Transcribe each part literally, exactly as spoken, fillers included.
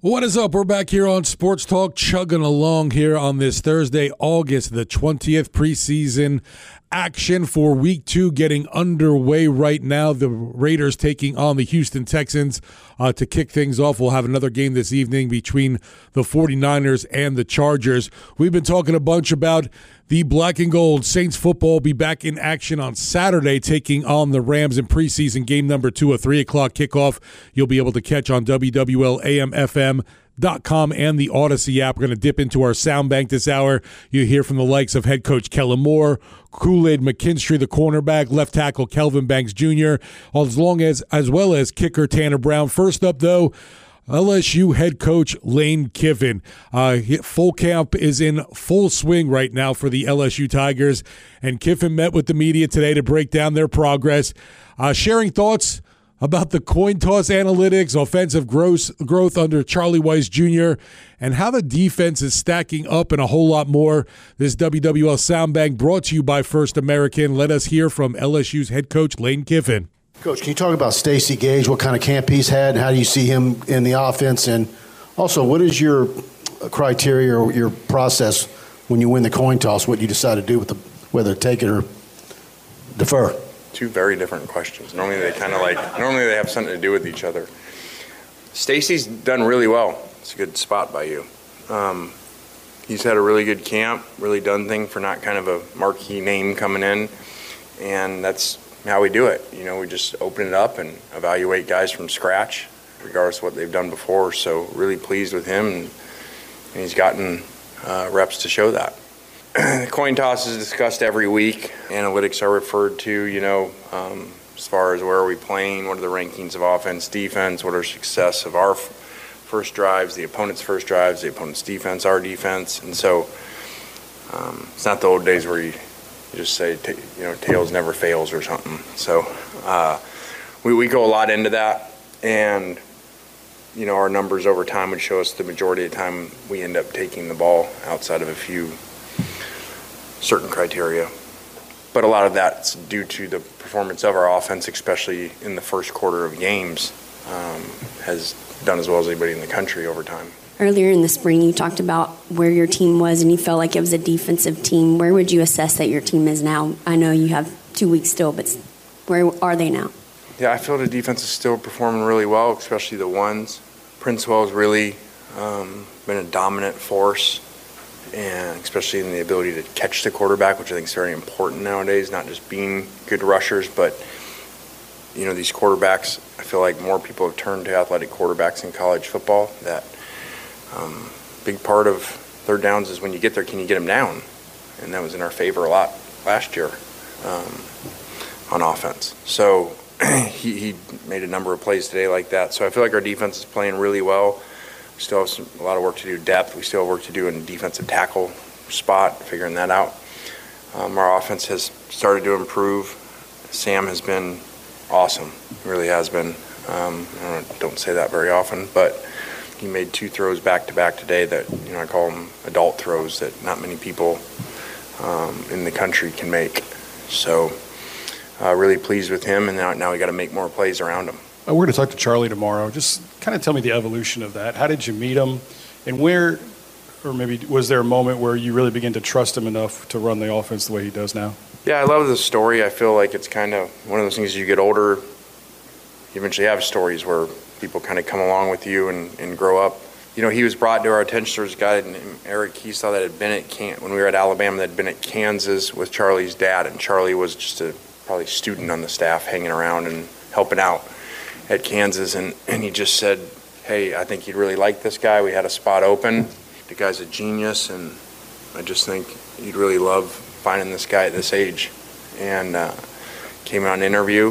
What is up? We're back here on Sports Talk, chugging along here on this Thursday, August the twentieth, preseason action for week two getting underway right now. The Raiders taking on the Houston Texans uh, to kick things off. We'll have another game this evening between the 49ers and the Chargers. We've been talking a bunch about the black and gold. Saints football will be back in action on Saturday, taking on the Rams in preseason game number two, a three o'clock kickoff. You'll be able to catch on W W L A M F M dot com and the Odyssey app. We're going to dip into our sound bank this hour. You hear from the likes of head coach Kellen Moore, Kool-Aid McKinstry, the cornerback, left tackle Kelvin Banks Junior, as long as as well as kicker Tanner Brown. First up, though, L S U head coach Lane Kiffin. Uh, full camp is in full swing right now for the L S U Tigers, and Kiffin met with the media today to break down their progress, uh, sharing thoughts about the coin toss analytics, offensive growth, growth under Charlie Weis Junior, and how the defense is stacking up and a whole lot more. This W W L Soundbank brought to you by First American. Let us hear from L S U's head coach Lane Kiffin. Coach, can you talk about Stacey Gage, what kind of camp he's had, and how do you see him in the offense? And also, what is your criteria or your process when you win the coin toss, what you decide to do with the, whether take it or defer? Two very different questions. Normally they kind of like, normally they have something to do with each other. Stacey's done really well. It's a good spot by you. Um, he's had a really good camp, really done thing for not kind of a marquee name coming in, and that's how we do it. You know, we just open it up and evaluate guys from scratch, regardless of what they've done before. So really pleased with him, and, and he's gotten uh, reps to show that. The coin toss is discussed every week. Analytics are referred to, you know, um, as far as where are we playing, what are the rankings of offense, defense, what are success of our f- first drives, the opponent's first drives, the opponent's defense, our defense. And so um, it's not the old days where you You just say, you know, tails never fails or something. So uh, we, we go a lot into that, and, you know, our numbers over time would show us the majority of the time we end up taking the ball outside of a few certain criteria. But a lot of that's due to the performance of our offense, especially in the first quarter of games, um, has done as well as anybody in the country over time. Earlier in the spring, you talked about where your team was, and you felt like it was a defensive team. Where would you assess that your team is now? I know you have two weeks still, but where are they now? Yeah, I feel the defense is still performing really well, especially the ones. Princewell has really um, been a dominant force, and especially in the ability to catch the quarterback, which I think is very important nowadays, not just being good rushers, but, you know, these quarterbacks, I feel like more people have turned to athletic quarterbacks in college football. That Um, big part of third downs is when you get there, can you get them down? And that was in our favor a lot last year um, on offense. So he, he made a number of plays today like that. So I feel like our defense is playing really well. We still have some, a lot of work to do depth. We still have work to do in the defensive tackle spot, figuring that out. Um, our offense has started to improve. Sam has been awesome. He really has been. Um, I don't, don't say that very often, but he made two throws back-to-back today that, you know, I call them adult throws that not many people um, in the country can make. So uh, really pleased with him, and now, now we got to make more plays around him. We're going to talk to Charlie tomorrow. Just kind of tell me the evolution of that. How did you meet him, and where, or maybe was there a moment where you really began to trust him enough to run the offense the way he does now? Yeah, I love the story. I feel like it's kind of one of those things as you get older, you eventually have stories where people kind of come along with you and, and grow up. You know, he was brought to our attention. There was a guy named Eric Keesaw that had been at Can- when we were at Alabama, that had been at Kansas with Charlie's dad, and Charlie was just a probably student on the staff hanging around and helping out at Kansas, and, and he just said, hey, I think you'd really like this guy. We had a spot open. The guy's a genius, and I just think you'd really love finding this guy at this age. And uh, came on an interview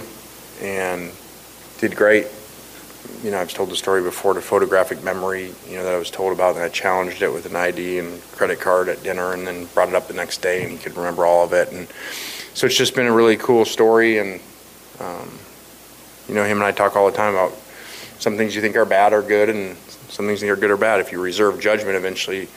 and did great. You know, I've told the story before, the photographic memory, you know, that I was told about, and I challenged it with an I D and credit card at dinner, and then brought it up the next day, and he could remember all of it. And so it's just been a really cool story, and, um, you know, him and I talk all the time about some things you think are bad or good, and some things you think are good or bad. If you reserve judgment, eventually,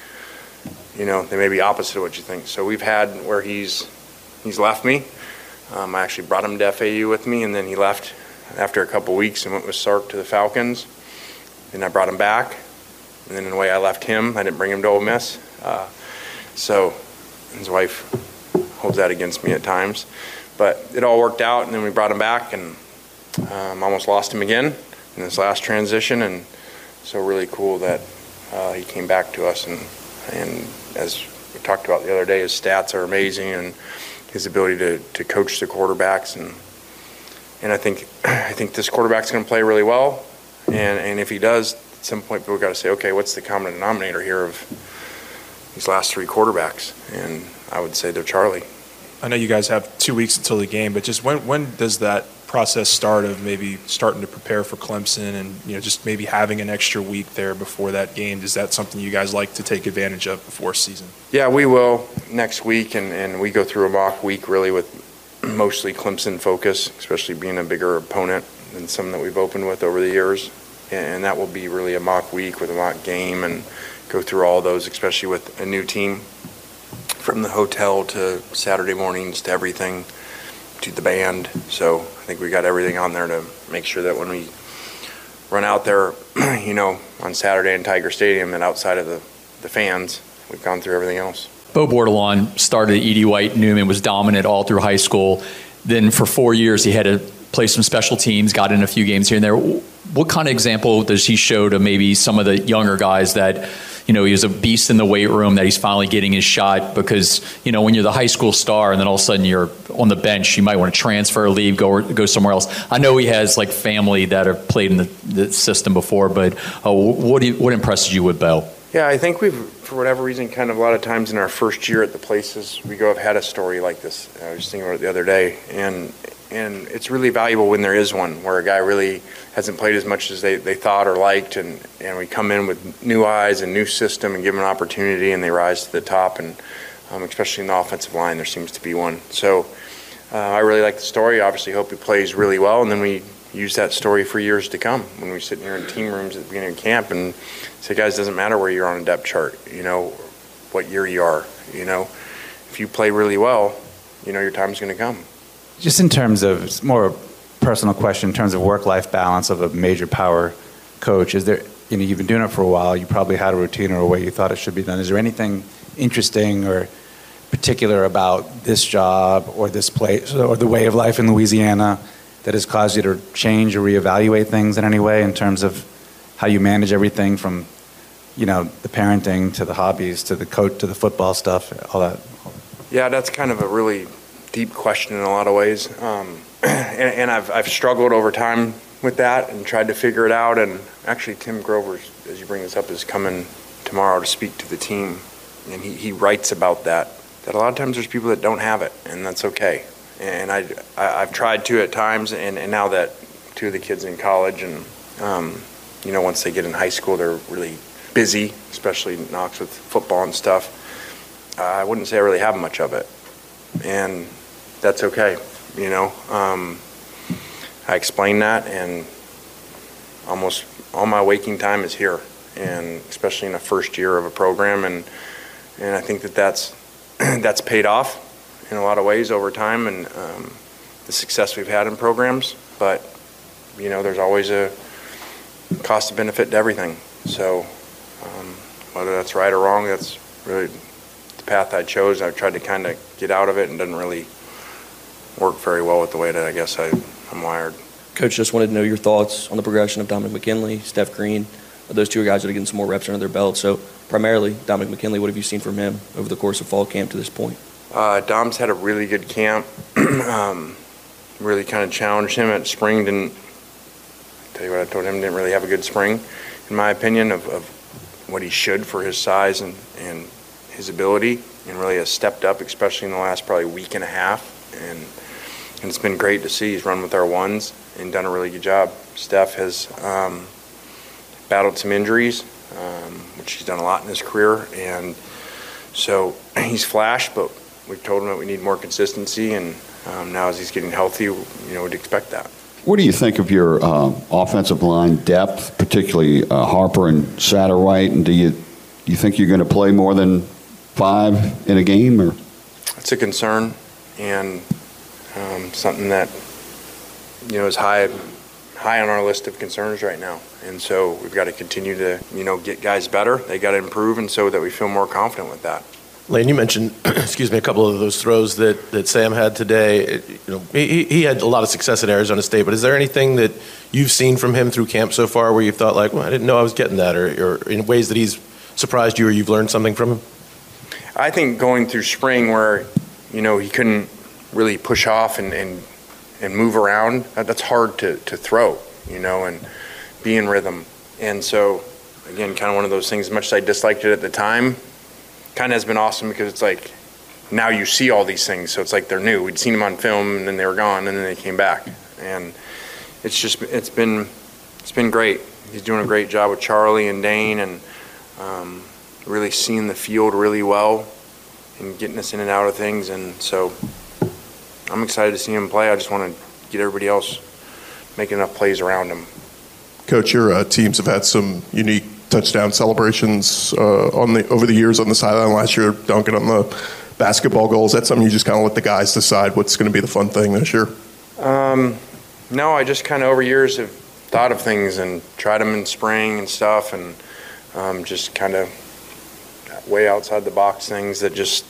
you know, they may be opposite of what you think. So we've had where he's he's left me. Um, I actually brought him to F A U with me, and then he left after a couple weeks and went with Sark to the Falcons. And I brought him back, And then in a way, I left him. I didn't bring him to Ole Miss. Uh, so his wife holds that against me at times. But it all worked out, and then we brought him back, and um, almost lost him again in this last transition. And so really cool that uh, he came back to us. And, and as we talked about the other day, his stats are amazing, and his ability to, to coach the quarterbacks. And and I think I think this quarterback's going to play really well. And, and if he does, at some point people got to say, okay, what's the common denominator here of these last three quarterbacks? And I would say they're Charlie. I know you guys have two weeks until the game, but just when when does that process start of maybe starting to prepare for Clemson and, you know, just maybe having an extra week there before that game? Is that something you guys like to take advantage of before season? Yeah, we will next week, and, and we go through a mock week really with mostly Clemson focus, especially being a bigger opponent than some that we've opened with over the years. And that will be really a mock week with a mock game and go through all those, especially with a new team, from the hotel to Saturday mornings to everything, to the band. So I think we got everything on there to make sure that when we run out there, you know, on Saturday in Tiger Stadium and outside of the, the fans, we've gone through everything else. Bo Bordelon started at E D White Newman, was dominant all through high school. Then for four years he had to play some special teams, got in a few games here and there. What kind of example does he show to maybe some of the younger guys that, you know, he was a beast in the weight room, that he's finally getting his shot? Because, you know, when you're the high school star and then all of a sudden you're on the bench, you might want to transfer, leave, go go somewhere else. I know he has like family that have played in the, the system before, but uh, what do you, what impresses you with Bo? Yeah, I think we've, for whatever reason, kind of a lot of times in our first year at the places we go have had a story like this. I was thinking about it the other day, and and it's really valuable when there is one where a guy really hasn't played as much as they, they thought or liked, and, and we come in with new eyes and new system and give them an opportunity, and they rise to the top, and um, especially in the offensive line, there seems to be one. So uh, I really like the story. Obviously hope he plays really well, and then we use that story for years to come when we sit here in team rooms at the beginning of camp and say, guys, it doesn't matter where you're on a depth chart, you know, what year you are, you know. If you play really well, you know, your time's going to come. Just in terms of, it's more a personal question, in terms of work-life balance of a major power coach, is there, you know, you've been doing it for a while, you probably had a routine or a way you thought it should be done. Is there anything interesting or particular about this job or this place or the way of life in Louisiana that has caused you to change or reevaluate things in any way in terms of how you manage everything from, you know, the parenting to the hobbies to the coach to the football stuff, all that? Yeah, that's kind of a really deep question in a lot of ways. Um, and, and I've, I've struggled over time with that and tried to figure it out. And actually, Tim Grover, as you bring this up, is coming tomorrow to speak to the team. And he, he writes about that, that a lot of times there's people that don't have it, and that's okay. And I, I, I've tried to at times, and, and now that two of the kids in college, and, um, you know, once they get in high school, they're really busy, especially Knox with football and stuff. Uh, I wouldn't say I really have much of it. And that's okay, you know. Um, I explain that, and almost all my waking time is here, and especially in the first year of a program, and and I think that that's that's paid off in a lot of ways over time, and um, the success we've had in programs. But you know, there's always a cost of benefit to everything. So um, whether that's right or wrong, that's really the path I chose. I've tried to kind of get out of it, and doesn't really work very well with the way that I guess I, I'm wired. Coach, just wanted to know your thoughts on the progression of Dominic McKinley, Steph Green. Those two are guys that are getting some more reps under their belt. So primarily, Dominic McKinley, what have you seen from him over the course of fall camp to this point? Uh, Dom's had a really good camp. um, really kind of challenged him at spring. Didn't tell you what I told him, didn't really have a good spring, in my opinion, of, of what he should for his size and, and his ability, and really has stepped up, especially in the last probably week and a half. And, and it's been great to see. He's run with our ones and done a really good job. Steph has um, battled some injuries, um, which he's done a lot in his career, and so he's flashed, but we've told him that we need more consistency, and um, now as he's getting healthy, you know, we'd expect that. What do you think of your uh, offensive line depth, particularly uh, Harper and Satterwhite, and do you do you think you're going to play more than five in a game? Or it's a concern, and um, something that, you know, is high high on our list of concerns right now. And so we've got to continue to, you know, get guys better. They got to improve, and so that we feel more confident with that. Lane, you mentioned, excuse me, a couple of those throws that, that Sam had today. It, you know, he, he had a lot of success at Arizona State, but is there anything that you've seen from him through camp so far where you've thought like, well, I didn't know I was getting that, or, or in ways that he's surprised you or you've learned something from him? I think going through spring where, you know, he couldn't really push off and, and, and move around, that's hard to, to throw, you know, and be in rhythm. And so, again, kind of one of those things, as much as I disliked it at the time, kind of has been awesome because it's like now you see all these things, so it's like they're new. We'd seen them on film and then they were gone and then they came back, and it's just it's been it's been great. He's doing a great job with Charlie and Dane, and um, really seeing the field really well and getting us in and out of things, and so I'm excited to see him play. I just want to get everybody else making enough plays around him. Coach, your uh, teams have had some unique touchdown celebrations uh, on the over the years on the sideline. Last year, dunking on the basketball goals. That's something you just kind of let the guys decide what's going to be the fun thing this year? Um, no, I just kind of over years have thought of things and tried them in spring and stuff, and um, just kind of way outside the box things that just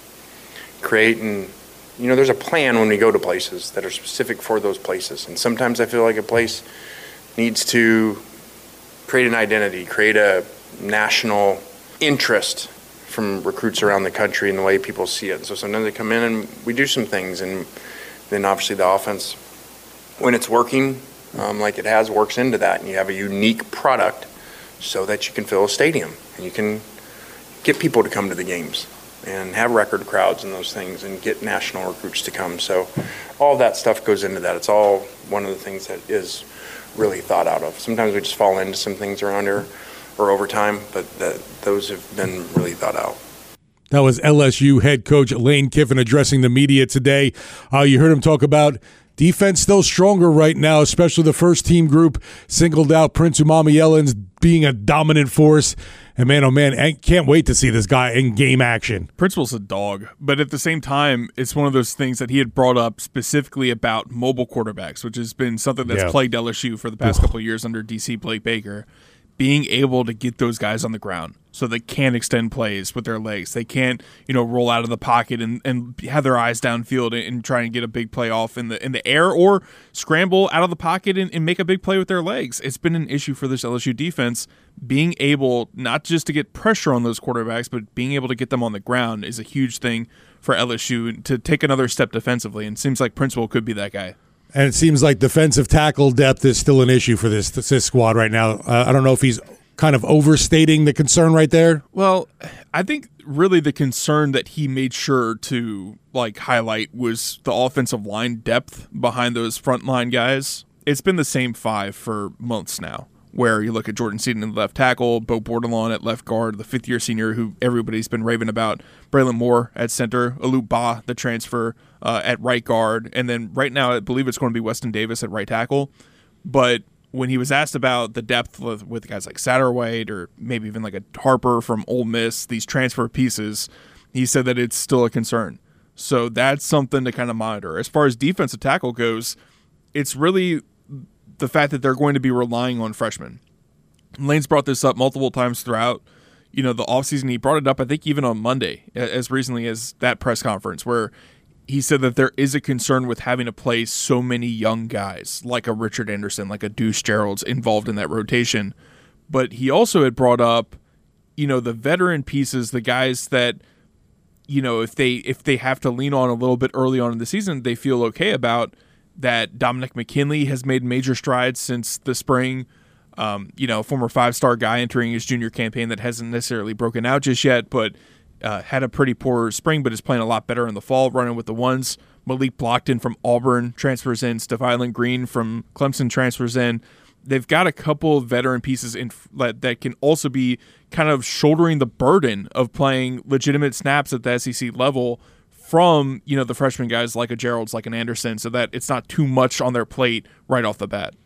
create. And you know, there's a plan when we go to places that are specific for those places, and sometimes I feel like a place needs to create an identity, create a national interest from recruits around the country and the way people see it. So sometimes they come in and we do some things, and then obviously the offense, when it's working um, like it has, works into that, and you have a unique product so that you can fill a stadium and you can get people to come to the games and have record crowds and those things and get national recruits to come. So all that stuff goes into that. It's all one of the things that is really thought out of. Sometimes we just fall into some things around here or over time, but that, those have been really thought out. That was L S U head coach Lane Kiffin addressing the media today. Uh, you heard him talk about defense still stronger right now, especially the first team group singled out Prince Umami-Ellens being a dominant force. And man, oh man, I can't wait to see this guy in game action. Principal's a dog, but at the same time, it's one of those things that he had brought up specifically about mobile quarterbacks, which has been something that's yeah. plagued L S U for the past couple of years under D C Blake Baker. Being able to get those guys on the ground so they can extend plays with their legs. They can't, you know, roll out of the pocket and, and have their eyes downfield and, and try and get a big play off in the in the air, or scramble out of the pocket and, and make a big play with their legs. It's been an issue for this L S U defense. Being able not just to get pressure on those quarterbacks, but being able to get them on the ground is a huge thing for L S U to take another step defensively. And it seems like Principal could be that guy. And it seems like defensive tackle depth is still an issue for this, this squad right now. Uh, I don't know if he's kind of overstating the concern right there. Well, I think really the concern that he made sure to like highlight was the offensive line depth behind those frontline guys. It's been the same five for months now, where you look at Jordan Seaton at left tackle, Bo Bordelon at left guard, the fifth-year senior who everybody's been raving about, Braylon Moore at center, Alou Ba, the transfer, uh, at right guard, and then right now I believe it's going to be Weston Davis at right tackle. But when he was asked about the depth with, with guys like Satterwhite or maybe even like a Harper from Ole Miss, these transfer pieces, he said that it's still a concern. So that's something to kind of monitor. As far as defensive tackle goes, it's really the fact that they're going to be relying on freshmen. Lane's brought this up multiple times throughout, you know, the offseason. He brought it up, I think, even on Monday, as recently as that press conference, where he said that there is a concern with having to play so many young guys, like a Richard Anderson, like a Deuce Gerald's involved in that rotation. But he also had brought up, you know, the veteran pieces, the guys that, you know, if they if they have to lean on a little bit early on in the season, they feel okay about. That Dominic McKinley has made major strides since the spring. Um, you know, former five-star guy entering his junior campaign that hasn't necessarily broken out just yet, but uh, had a pretty poor spring, but is playing a lot better in the fall, running with the ones. Malik Blockton from Auburn transfers in. Stephylan Green from Clemson transfers in. They've got a couple of veteran pieces in that can also be kind of shouldering the burden of playing legitimate snaps at the S E C level from, you know, the freshman guys like a Gerald's, like an Anderson, so that it's not too much on their plate right off the bat.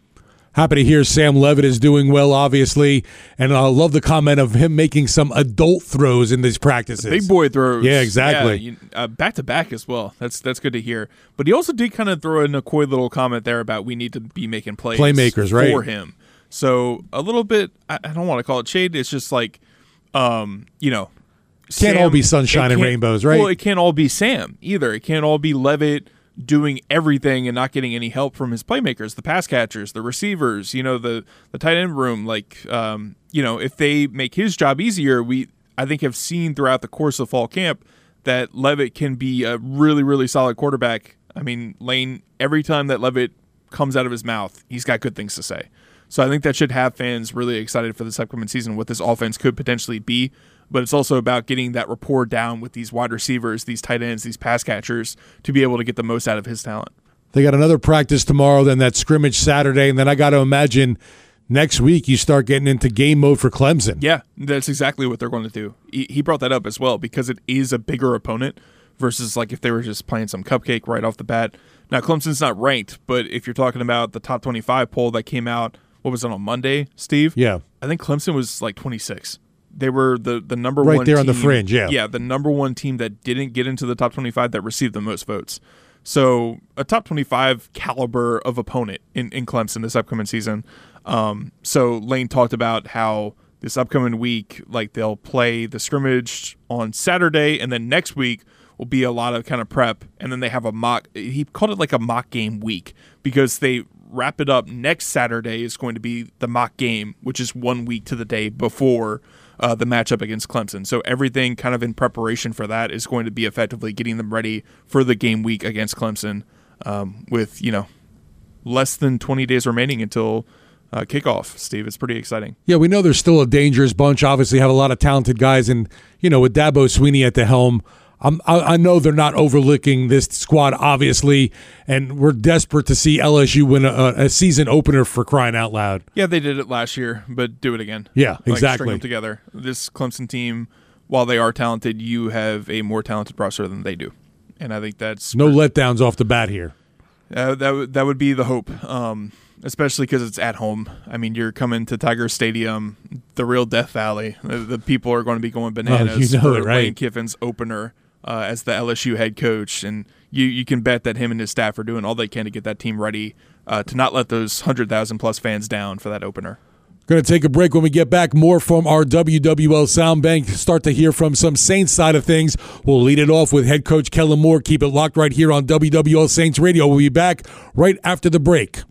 Happy to hear Sam Levitt is doing well, obviously, and I love the comment of him making some adult throws in these practices. Big boy throws. Yeah, exactly. Yeah, you- uh, back to back as well. That's that's good to hear. But he also did kind of throw in a coy little comment there about we need to be making plays Playmakers, right? for him. So a little bit, I, I don't want to call it shade. It's just like, um, you know, Can't all be sunshine it and can't- rainbows, right? Well, it can't all be Sam either. It can't all be Levitt doing everything and not getting any help from his playmakers, the pass catchers, the receivers, you know, the the tight end room. Like, um, you know, if they make his job easier, we I think have seen throughout the course of fall camp that Levitt can be a really, really solid quarterback. I mean, Lane, every time that Levitt comes out of his mouth, he's got good things to say. So I think that should have fans really excited for this upcoming season, what this offense could potentially be. But it's also about getting that rapport down with these wide receivers, these tight ends, these pass catchers to be able to get the most out of his talent. They got another practice tomorrow, then that scrimmage Saturday, and then I got to imagine next week you start getting into game mode for Clemson. Yeah, that's exactly what they're going to do. He, he brought that up as well because it is a bigger opponent versus like if they were just playing some cupcake right off the bat. Now, Clemson's not ranked, but if you're talking about the top twenty-five poll that came out, what was it, on Monday, Steve? Yeah. I think Clemson was like twenty-six. They were the, the number Right one there team, on the fringe, yeah. Yeah, the number one team that didn't get into the top twenty-five that received the most votes. So a top twenty-five caliber of opponent in, in Clemson this upcoming season. Um, so Lane talked about how this upcoming week, like they'll play the scrimmage on Saturday, and then next week will be a lot of kind of prep, and then they have a mock. He called it like a mock game week because they wrap it up next Saturday is going to be the mock game, which is one week to the day before uh, the matchup against Clemson. So everything kind of in preparation for that is going to be effectively getting them ready for the game week against Clemson um, with, you know, less than twenty days remaining until uh, kickoff, Steve. It's pretty exciting. Yeah, we know there's still a dangerous bunch. Obviously have a lot of talented guys, and, you know, with Dabo Sweeney at the helm, I'm, I, I know they're not overlooking this squad, obviously, and we're desperate to see L S U win a, a season opener for crying out loud. Yeah, they did it last year, but do it again. Yeah, Like, string exactly. them together. This Clemson team, while they are talented, you have a more talented roster than they do, and I think that's No letdowns off the bat here. Uh, that would that would be the hope, um, especially because it's at home. I mean, you're coming to Tiger Stadium, the real Death Valley. The, the people are going to be going bananas you know for it, right? Lane Kiffin's opener uh, as the L S U head coach, and you you can bet that him and his staff are doing all they can to get that team ready uh, to not let those hundred thousand plus fans down for that opener. Going to take a break. When we get back, more from our W W L Sound Bank. Start to hear from some Saints side of things. We'll lead it off with head coach Kellen Moore. Keep it locked right here on W W L Saints Radio. We'll be back right after the break.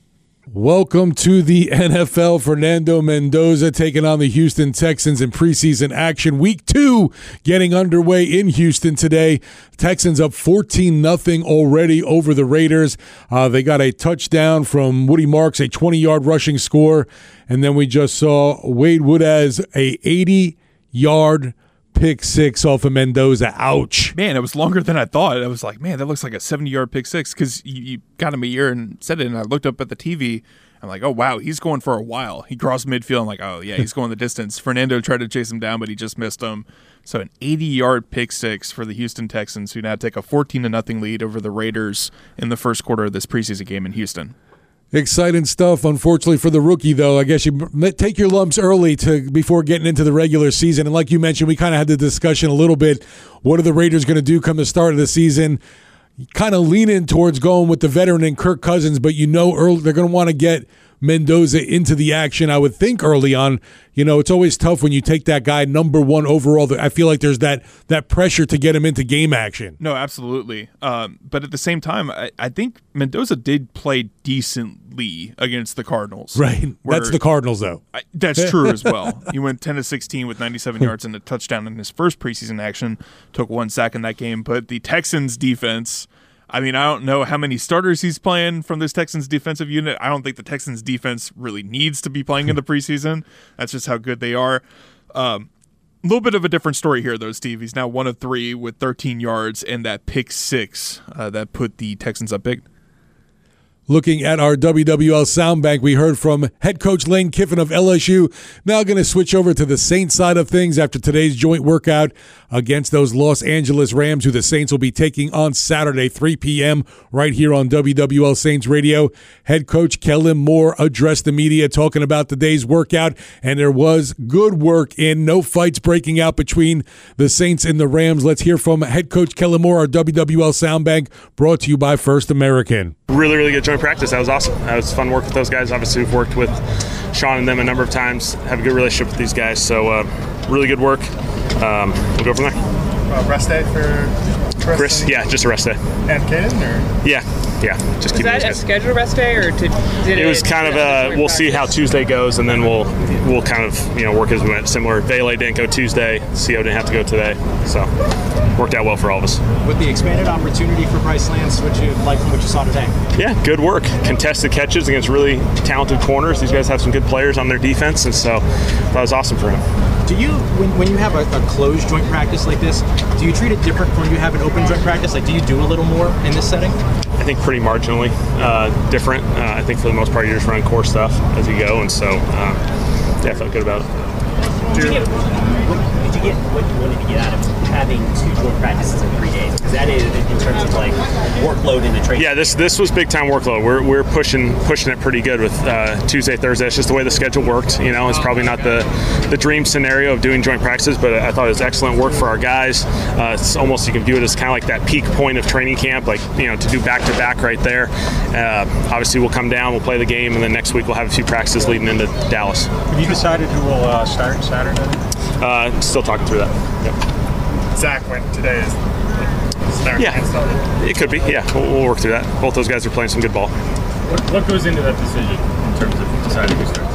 Welcome to the N F L. Fernando Mendoza taking on the Houston Texans in preseason action. Week two getting underway in Houston today. Texans up fourteen nothing already over the Raiders. Uh, they got a touchdown from Woody Marks, a twenty-yard rushing score. And then we just saw Wade Woodaz, a eighty-yard pick six off of Mendoza. Ouch. Man, it was longer than I thought. I was like, man, that looks like a seventy-yard pick six because you, you got him a year and said it, and I looked up at the T V. I'm like, oh, wow, he's going for a while. He crossed midfield. I'm like, oh, yeah, he's going the distance. Fernando tried to chase him down, but he just missed him. So an eighty-yard pick six for the Houston Texans, who now take a fourteen to nothing lead over the Raiders in the first quarter of this preseason game in Houston. Exciting stuff. Unfortunately for the rookie, though, I guess you m- take your lumps early to before getting into the regular season. And like you mentioned, we kind of had the discussion a little bit. What are the Raiders going to do come the start of the season? Kind of leaning towards going with the veteran and Kirk Cousins, but you know early, they're going to want to get Mendoza into the action, I would think, early on. You know, it's always tough when you take that guy number one overall. I feel like there's that that pressure to get him into game action. No, absolutely. Um, but at the same time, I, I think Mendoza did play decently against the Cardinals. Right. where- That's the Cardinals, though. I, that's true as well. He went ten to sixteen with ninety-seven yards and a touchdown in his first preseason action. Took one sack in that game. But the Texans defense, I mean, I don't know how many starters he's playing from this Texans defensive unit. I don't think the Texans defense really needs to be playing in the preseason. That's just how good they are. Um, a little bit of a different story here, though, Steve. He's now one of three with thirteen yards and that pick six uh, that put the Texans up big. A Looking at our W W L sound bank, we heard from head coach Lane Kiffin of L S U. Now going to switch over to the Saints side of things after today's joint workout against those Los Angeles Rams, who the Saints will be taking on Saturday, three p.m. right here on W W L Saints Radio. Head coach Kellen Moore addressed the media talking about the day's workout, and there was good work in. No fights breaking out between the Saints and the Rams. Let's hear from head coach Kellen Moore, our W W L sound bank, brought to you by First American. Really, really good joint practice. That was awesome. That was fun work with those guys. Obviously, we've worked with Sean and them a number of times, have a good relationship with these guys. So, uh, really good work. Um, we'll go from there. Uh, rest day for Chris? Chris, yeah, just a rest day. And Caden, or? Yeah, yeah. Just was keep that a scheduled rest day, or did, did it? It was kind of a. We'll see how Tuesday goes, and then we'll we'll kind of you know work as we went. Similar. Vele didn't go Tuesday. C O didn't have to go today, so worked out well for all of us. With the expanded opportunity for Bryce Lance, what you like from what you saw today? Yeah, good work. Contested catches against really talented corners. These guys have some good players on their defense, and so that was awesome for him. Do you, when, when you have a, a closed joint practice like this, do you treat it different from when you have an open joint practice? Like, do you do a little more in this setting? I think pretty marginally uh, different. Uh, I think for the most part, you're just running core stuff as you go, and so uh, yeah, I felt good about it. Did you get, what, did you get what you wanted to get out of having two joint practices in three days? Because that is in terms of like workload in the training. Yeah, this this was big time workload. We're we're pushing pushing it pretty good with uh, Tuesday, Thursday. It's just the way the schedule worked. You know, it's probably not the the dream scenario of doing joint practices, but I thought it was excellent work for our guys. Uh, it's almost, you can view it as kind of like that peak point of training camp, like you know, to do back to back right there. Uh, obviously, we'll come down, we'll play the game, and then next week we'll have a few practices leading into Dallas. Have you decided who will uh, start Saturday? Uh, still talking through that. Yep. Zach went today. Is starting yeah, started. It could be. Yeah, we'll, we'll work through that. Both those guys are playing some good ball. What, what goes into that decision in terms of deciding who starts?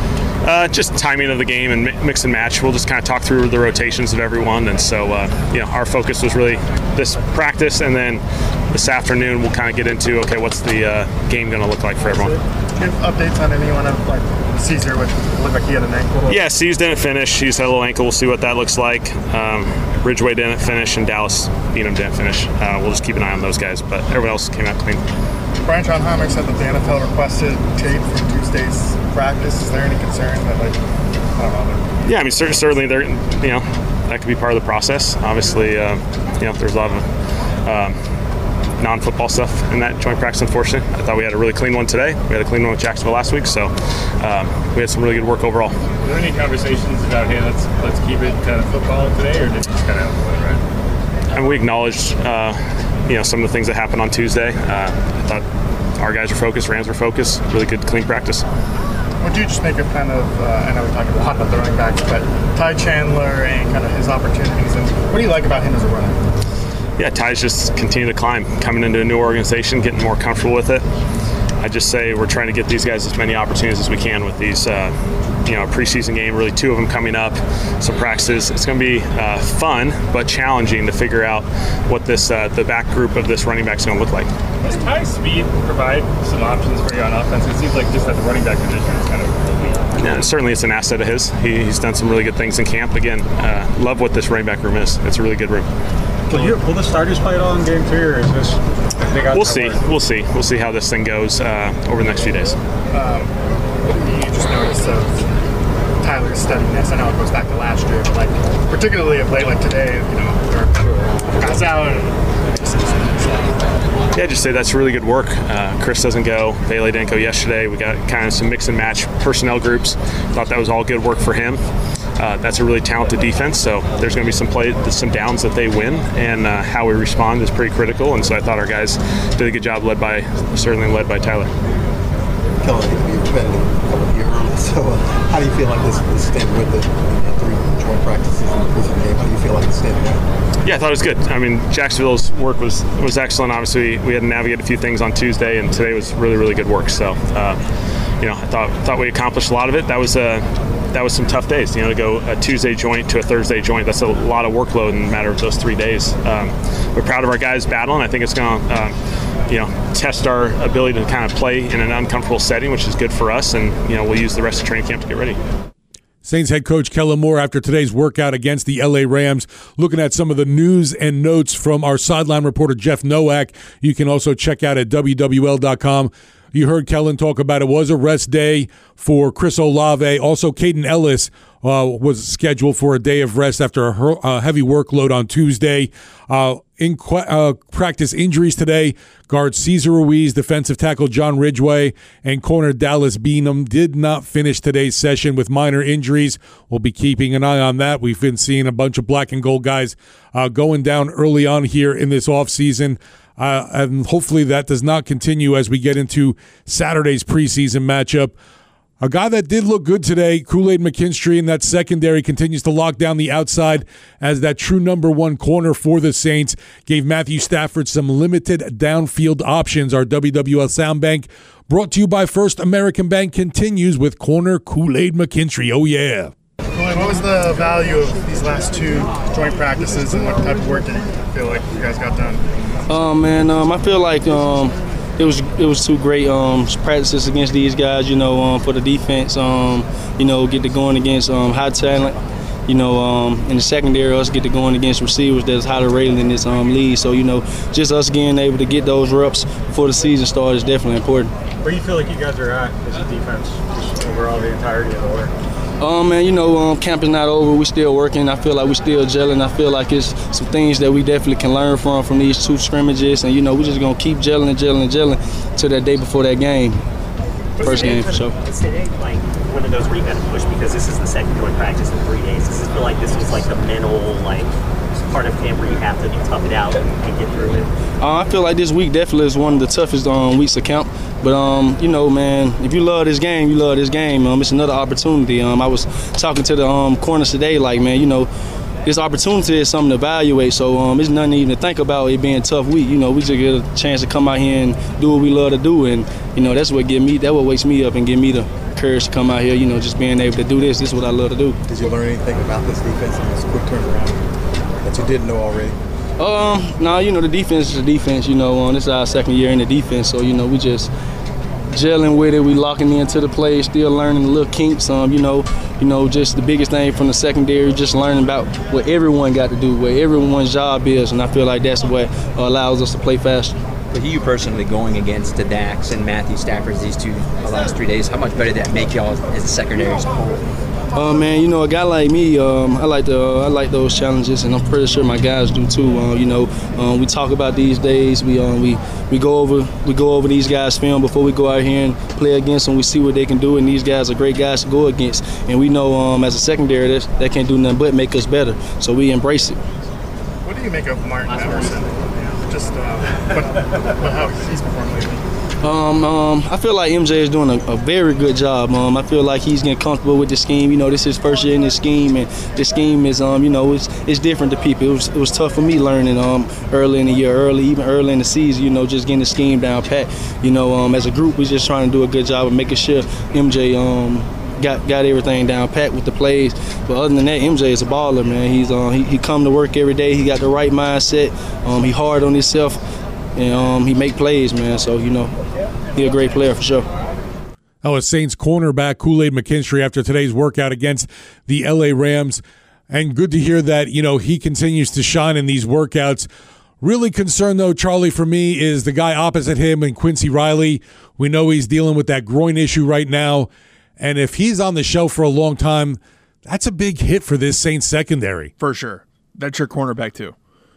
Uh, just timing of the game and mix and match. We'll just kind of talk through the rotations of everyone, and so uh, you know, our focus was really this practice, and then this afternoon we'll kind of get into okay, what's the uh, game going to look like for everyone. Give updates on anyone of like Caesar, which looked like he had an ankle. Yeah, Caesar didn't finish. He's had a little ankle. We'll see what that looks like. Um, Ridgeway didn't finish, and Dallas Beanham didn't finish. Uh, we'll just keep an eye on those guys, but everyone else came out clean. Brian John Heimer said that the N F L requested tape from Tuesday's practice. Is there any concern that, like, I don't know? Yeah, I mean, certainly, certainly there, you know, that could be part of the process. Obviously, uh, you know, there's a lot of um, non-football stuff in that joint practice, unfortunately. I thought we had a really clean one today. We had a clean one with Jacksonville last week, so um, we had some really good work overall. Were there any conversations about, hey, let's let's keep it kind of football today, or did you just kind of right? I mean, we acknowledged, uh, you know, some of the things that happened on Tuesday. Uh, I thought our guys were focused, Rams were focused, really good, clean practice. What do you just make of kind of, uh, I know we talked a lot about the running backs, but Ty Chandler and kind of his opportunities, and what do you like about him as a runner? Yeah, Ty's just continue to climb, coming into a new organization, getting more comfortable with it. I just say we're trying to get these guys as many opportunities as we can with these, uh, you know, preseason game, really two of them coming up, some practices. It's going to be uh, fun, but challenging to figure out what this, uh, the back group of this running back is going to look like. Does Ty's speed provide some options for you on offense? It seems like just at the running back position is kind of yeah, certainly it's an asset of his. He, he's done some really good things in camp. Again, uh, love what this running back room is. It's a really good room. Will, you, will the starters play it all in game three, or is this? We'll see. Work? We'll see. We'll see how this thing goes uh, over the next few days. Um, you just noticed of Tyler's steadiness. I know it goes back to last year, but like particularly of late, like today, you know, there are guys out. And just, yeah, just say that's really good work. Uh, Chris doesn't go. Vele didn't go yesterday. We got kind of some mix and match personnel groups. Thought that was all good work for him. Uh, that's a really talented defense, so there's going to be some play, some downs that they win, and uh, how we respond is pretty critical. And so I thought our guys did a good job, led by certainly led by Tyler. Kelly, you've been a couple of years, so uh, how do you feel like this is standing with the three joint practices in the prison game? How do you feel like it's standing out? Yeah, I thought it was good. I mean, Jacksonville's work was was excellent. Obviously, we had to navigate a few things on Tuesday, and today was really, really good work. So, uh, you know, I thought thought we accomplished a lot of it. That was a uh, that was some tough days, you know, to go a Tuesday joint to a Thursday joint. That's a lot of workload in the matter of those three days. Um, we're proud of our guys battling. I think it's going to, um, you know, test our ability to kind of play in an uncomfortable setting, which is good for us. And, you know, we'll use the rest of training camp to get ready. Saints head coach Kellen Moore after today's workout against the L A Rams. Looking at some of the news and notes from our sideline reporter Jeff Nowak. You can also check out at W W L dot com. you heard Kellen talk about it, was a rest day for Chris Olave. Also, Caden Ellis uh, was scheduled for a day of rest after a her- uh, heavy workload on Tuesday. Uh, in qu- uh, practice injuries today, guard Cesar Ruiz, defensive tackle John Ridgway, and corner Dallas Beanham did not finish today's session with minor injuries. We'll be keeping an eye on that. We've been seeing a bunch of black and gold guys uh, going down early on here in this offseason. Uh, and hopefully that does not continue as we get into Saturday's preseason matchup. A guy that did look good today, Kool-Aid McKinstry, in that secondary continues to lock down the outside as that true number one corner for the Saints. Gave Matthew Stafford some limited downfield options. Our W W L Sound Bank, brought to you by First American Bank, continues with corner Kool-Aid McKinstry. Oh, yeah. What was the value of these last two joint practices, and what type of work did you feel like you guys got done? Um, man, um, I feel like um, it was it was two great um, practices against these guys. You know, um, for the defense, um, you know, get to going against um, high talent. You know, um, in the secondary, us get to going against receivers that's highly rated in this um, league. So, you know, just us getting able to get those reps before the season starts is definitely important. Where do you feel like you guys are at as a defense, just overall the entirety of the work? Um, man, you know, um, camp is not over. We're still working. I feel like we're still gelling. I feel like it's some things that we definitely can learn from from these two scrimmages. And, you know, we're just going to keep gelling and gelling and gelling till that day before that game. Was First game, for sure. Is today like one of those where you got to push because this is the second joint practice in three days? Does it feel like this was like the mental, like, part of camp where you have to tough it out and, and get through it? Uh, I feel like this week definitely is one of the toughest um, weeks of camp. But, um, you know, man, if you love this game, you love this game. Um, it's another opportunity. Um, I was talking to the um, corners today, like, man, you know, this opportunity is something to evaluate. So um, it's nothing even to think about it being a tough week. You know, we just get a chance to come out here and do what we love to do. And, you know, that's what get me, that what wakes me up and give me the courage to come out here, you know, just being able to do this. This is what I love to do. Did you learn anything about this defense and this quick turnaround that you didn't know already? Um, no, you know, the defense is the defense, you know, um, this is our second year in the defense, so, you know, we just gelling with it, we locking into the play, still learning the little kinks, um, you know, you know, just the biggest thing from the secondary, just learning about what everyone got to do, what everyone's job is, and I feel like that's what uh, allows us to play faster. With you personally going against the Dax and Matthew Stafford these two the last three days, how much better did that make y'all as a secondary as a whole? Uh, man, you know, a guy like me, um, I like the, uh, I like those challenges, and I'm pretty sure my guys do too. Uh, you know, um, we talk about these days. We um, we we go over we go over these guys' film before we go out here and play against them. We see what they can do, and these guys are great guys to go against. And we know um, as a secondary, that that can't do nothing but make us better. So we embrace it. What do you make of Martin Emerson? Just uh, but, but how he's performed lately? Um, um, I feel like M J is doing a, a very good job. Um, I feel like he's getting comfortable with the scheme. You know, this is his first year in this scheme, and this scheme is, um, you know, it's it's different to people. It was it was tough for me learning um early in the year, early even early in the season. You know, just getting the scheme down pat. You know, um, as a group, we're just trying to do a good job of making sure M J um got got everything down pat with the plays. But other than that, M J is a baller, man. He's um he, he come to work every day. He got the right mindset. Um, he hard on himself. And um, he make plays, man. So, you know, he a great player for sure. That was Saints cornerback Kool-Aid McKinstry after today's workout against the L A Rams. And good to hear that, you know, he continues to shine in these workouts. Really concerned, though, Charlie, for me, is the guy opposite him and Quincy Riley. We know he's dealing with that groin issue right now. And if he's on the shelf for a long time, that's a big hit for this Saints secondary. For sure. That's your cornerback, too.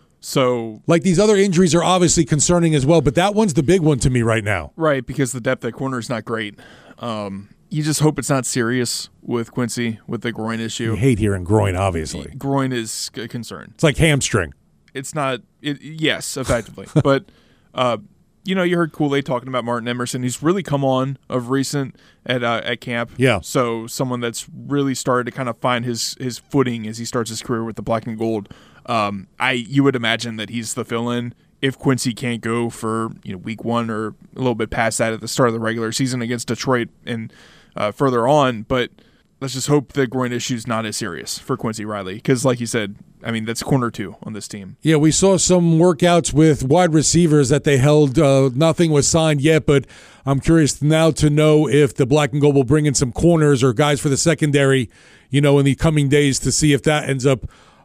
So, like, these other injuries are obviously concerning as well, but that one's the big one to me right now. Right, because the depth at corner is not great. Um, you just hope it's not serious with Quincy, with the groin issue. You hate hearing groin, obviously. Groin is a concern. It's like hamstring. It's not, it, yes, effectively. But, uh, you know, you heard Kool-Aid talking about Martin Emerson. He's really come on of recent at uh, at camp. Yeah. So someone that's really started to kind of find his, his footing as he starts his career with the black and gold. Um, I you would imagine that he's the fill-in if Quincy can't go for you know week one or a little bit past that at the start of the regular season against Detroit and uh, further on. But let's just hope the groin issue is not as serious for Quincy Riley because, like you said, I mean that's corner two on this team. Yeah, we saw some workouts with wide receivers that they held. Uh, nothing was signed yet, but I'm curious now to know if the black and gold will bring in some corners or guys for the secondary, you know, in the coming days to see if that ends up.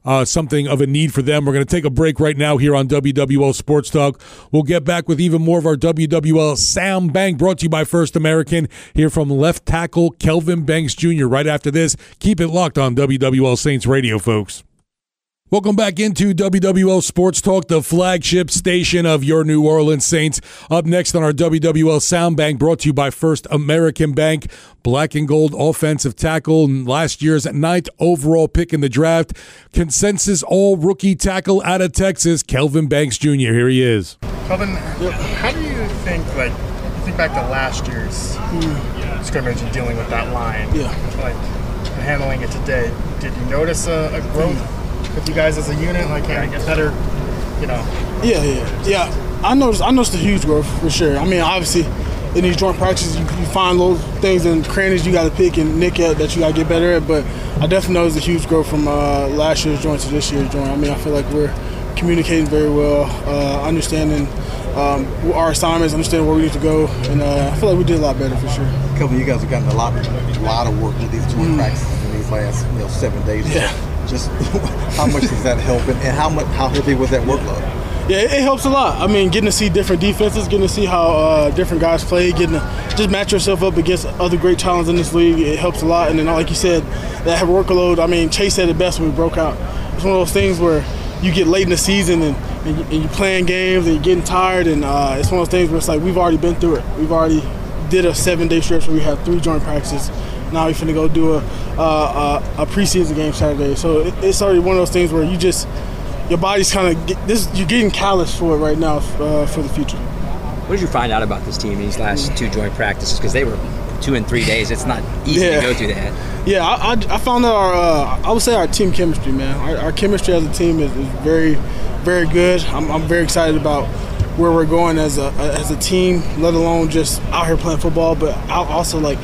uh, something of a need for them. We're going to take a break right now here on W W L Sports Talk. We'll get back with even more of our W W L Sound Bank, brought to you by First American. Hear from left tackle Kelvin Banks Junior right after this. Keep it locked on W W L Saints Radio, folks. Welcome back into W W L Sports Talk, the flagship station of your New Orleans Saints. Up next on our W W L Sound Bank, brought to you by First American Bank. Black and gold offensive tackle, last year's ninth overall pick in the draft. Consensus all-rookie tackle out of Texas, Kelvin Banks Junior Here he is. Kelvin, how do you think, like, you think back to last year's mm. scrimmage and dealing with that line, yeah. like, and handling it today, did you notice a, a growth mm. with you guys as a unit, like getting better, you know? Yeah, yeah, yeah. I noticed. I noticed a huge growth for sure. I mean, obviously, in these joint practices, you, you find little things and crannies you got to pick and nick at that you got to get better at. But I definitely noticed a huge growth from uh, last year's joint to this year's joint. I mean, I feel like we're communicating very well, uh, understanding um, our assignments, understanding where we need to go, and uh, I feel like we did a lot better for sure. Kelvin, you guys have gotten a lot, a lot of work with these joint mm. practices in these last, you know, seven days. Yeah. Just how much does that help, and how much, how heavy was that workload? Yeah, it, it helps a lot. I mean, getting to see different defenses, getting to see how uh, different guys play, getting to just match yourself up against other great talents in this league, it helps a lot. And then, like you said, that workload, I mean, Chase said it best when we broke out. It's one of those things where you get late in the season and, and, you, and you're playing games and you're getting tired, and uh, it's one of those things where it's like we've already been through it. We've already did a seven-day stretch where we had three joint practices. Now we're finna go do a, uh, a a preseason game Saturday. So it, it's already one of those things where you just, your body's kind of, get, this you're getting callous for it right now uh, for the future. What did you find out about this team in these last two joint practices? Because they were two and three days. It's not easy yeah. to go through that. Yeah, I, I, I found out our, uh, I would say our team chemistry, man. Our, our chemistry as a team is, is very, very good. I'm, I'm very excited about where we're going as a as a team, let alone just out here playing football, but also like,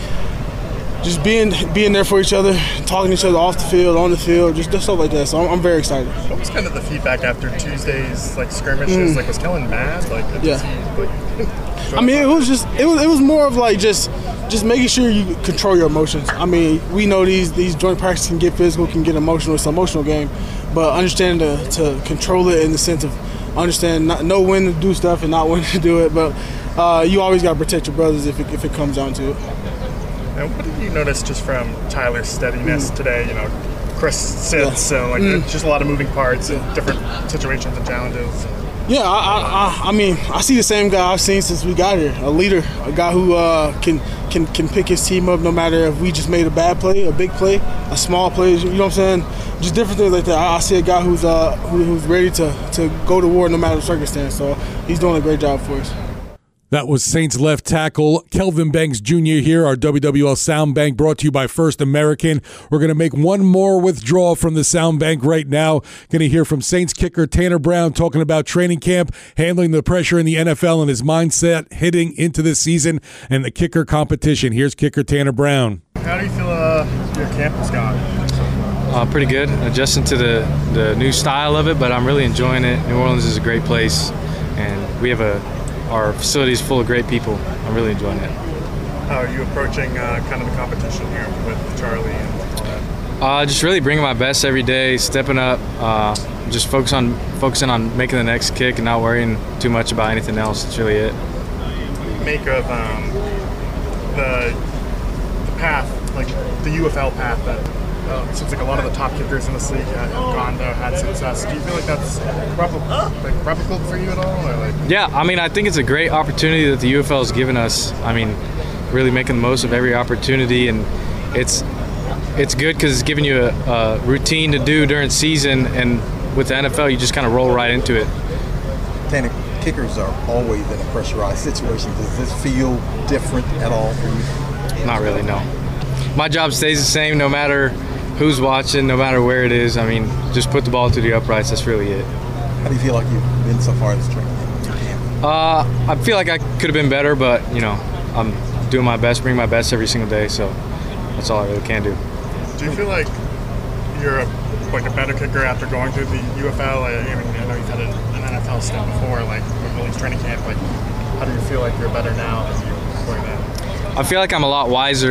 just being being there for each other, talking to each other off the field, on the field, just, just stuff like that. So I'm, I'm very excited. What was kind of the feedback after Tuesday's like skirmishes? Mm. Like, was Kellen mad? Like, yeah. He, like, I mean, it was just it was it was more of like just just making sure you control your emotions. I mean, we know these these joint practices can get physical, can get emotional. It's an emotional game, but understanding to to control it in the sense of understand not know when to do stuff and not when to do it. But uh, you always got to protect your brothers if it, if it comes down to it. And what did you notice just from Tyler's steadiness mm. today? You know, Chris sits, yeah. so like mm. just a lot of moving parts and different situations and challenges. Yeah, I, I, I mean, I see the same guy I've seen since we got here. A leader, a guy who uh, can can can pick his team up no matter if we just made a bad play, a big play, a small play. You know what I'm saying? Just different things like that. I, I see a guy who's uh who, who's ready to to go to war no matter the circumstance. So he's doing a great job for us. That was Saints left tackle Kelvin Banks Junior here, our W W L Sound Bank brought to you by First American. We're going to make one more withdrawal from the Sound Bank right now. Going to hear from Saints kicker Tanner Brown talking about training camp, handling the pressure in the N F L and his mindset heading into this season and the kicker competition. Here's kicker Tanner Brown. How do you feel uh, your camp has gone? Uh, pretty good, adjusting to the, the new style of it, but I'm really enjoying it. New Orleans is a great place, and we have a our facility is full of great people. I'm really enjoying it. How are you approaching uh, kind of the competition here with Charlie and all that? Uh, just really bringing my best every day, stepping up, uh, just focus on focusing on making the next kick and not worrying too much about anything else. That's really it. Make of um, the, the path, like the U F L path that Uh, it seems like a lot of the top kickers in this league have gone there, had success. Do you feel like that's replicable, like replicable for you at all? Or like? Yeah, I mean, I think it's a great opportunity that the U F L has given us. I mean, really making the most of every opportunity, and it's it's good because it's giving you a, a routine to do during season, and with the N F L, you just kind of roll right into it. Tanner, kickers are always in a pressurized situation. Does this feel different at all for you? Not really, no. My job stays the same no matter who's watching, no matter where it is. I mean, just put the ball to the uprights. That's really it. How do you feel like you've been so far this training camp? Uh, I feel like I could have been better, but, you know, I'm doing my best, bring my best every single day, so that's all I really can do. Do you feel like you're a, like a better kicker after going through the U F L? I, I mean, I know you've had an N F L stint before, like with Willie's training camp. Like, how do you feel like you're better now than you were going there? I feel like I'm a lot wiser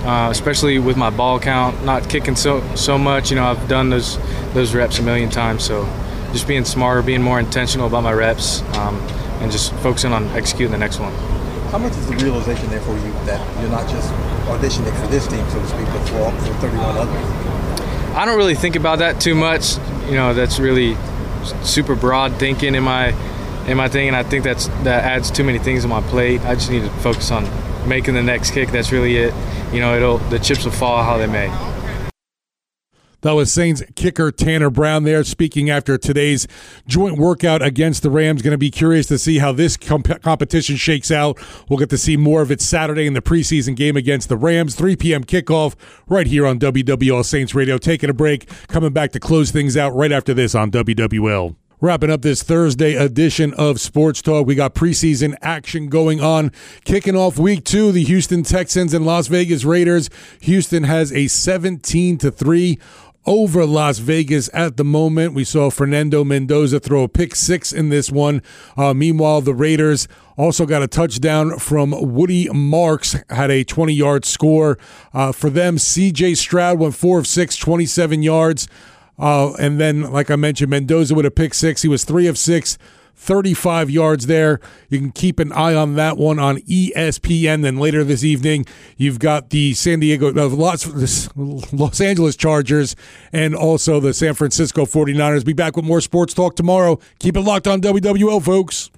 uh, especially with my ball count, not kicking so so much. You know, I've done those those reps a million times. So just being smarter, being more intentional about my reps, um, and just focusing on executing the next one. How much is the realization there for you that you're not just auditioning for this team, so to speak, but for, for thirty-one others? I don't really think about that too much. You know, that's really super broad thinking in my in my thing, and I think that's that adds too many things on my plate. I just need to focus on making the next kick. That's really it. You know, it'll the chips will fall how they may. That was Saints kicker Tanner Brown there speaking after today's joint workout against the Rams. Going to be curious to see how this comp- competition shakes out. We'll get to see more of it Saturday in the preseason game against the Rams. three p.m. kickoff right here on W W L Saints Radio. Taking a break, coming back to close things out right after this on W W L. Wrapping up this Thursday edition of Sports Talk, we got preseason action going on. Kicking off week two, the Houston Texans and Las Vegas Raiders. Houston has a seventeen to three over Las Vegas at the moment. We saw Fernando Mendoza throw a pick six in this one. Uh, meanwhile, the Raiders also got a touchdown from Woody Marks, had a twenty-yard score. Uh, for them, C J Stroud went four of six, twenty-seven yards. Uh, and then, like I mentioned, Mendoza with a pick six. He was three of six, thirty-five yards there. You can keep an eye on that one on E S P N. Then later this evening, you've got the San Diego, uh, Los, Los Angeles Chargers and also the San Francisco forty-niners. Be back with more Sports Talk tomorrow. Keep it locked on W W L, folks.